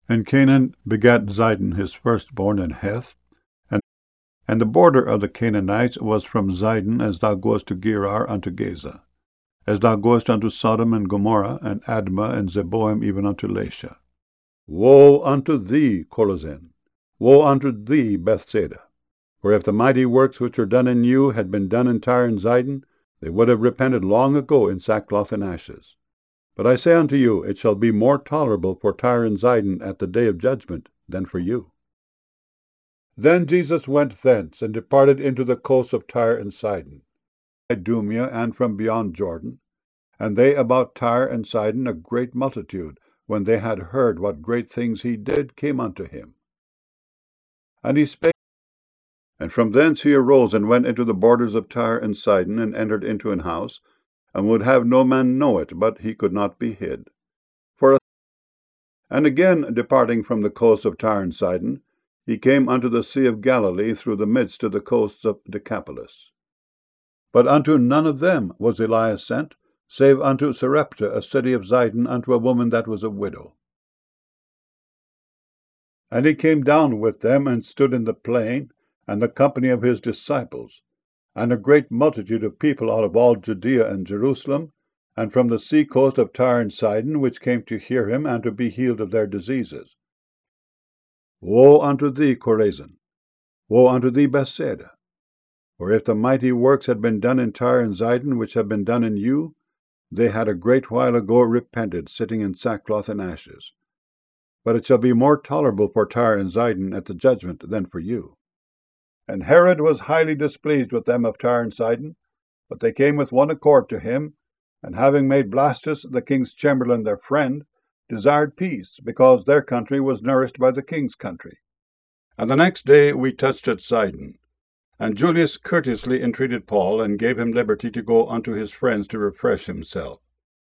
And Canaan begat Zidon his firstborn in Heth. And the border of the Canaanites was from Zidon as thou goest to Gerar unto Gaza, as thou goest unto Sodom and Gomorrah, and Admah and Zeboim, even unto Lasha. Woe unto thee, Chorazin! Woe unto thee, Bethsaida! For if the mighty works which are done in you had been done in Tyre and Zidon, they would have repented long ago in sackcloth and ashes. But I say unto you, it shall be more tolerable for Tyre and Zidon at the day of judgment than for you. Then Jesus went thence, and departed into the coasts of Tyre and Sidon, Idumea, and from beyond Jordan. And they about Tyre and Sidon, a great multitude, when they had heard what great things he did, came unto him. And he spake, and from thence he arose, and went into the borders of Tyre and Sidon, and entered into an house, and would have no man know it, but he could not be hid. And again, departing from the coasts of Tyre and Sidon, he came unto the sea of Galilee through the midst of the coasts of Decapolis. But unto none of them was Elias sent, save unto Sarepta, a city of Zidon, unto a woman that was a widow. And he came down with them, and stood in the plain, and the company of his disciples, and a great multitude of people out of all Judea and Jerusalem, and from the sea coast of Tyre and Sidon, which came to hear him, and to be healed of their diseases. Woe unto thee, Chorazin! Woe unto thee, Bethsaida! For if the mighty works had been done in Tyre and Zidon, which have been done in you, they had a great while ago repented, sitting in sackcloth and ashes. But it shall be more tolerable for Tyre and Zidon at the judgment than for you. And Herod was highly displeased with them of Tyre and Sidon, but they came with one accord to him, and having made Blastus, the king's chamberlain, their friend, desired peace, because their country was nourished by the king's country. And the next day we touched at Sidon, and Julius courteously entreated Paul, and gave him liberty to go unto his friends to refresh himself.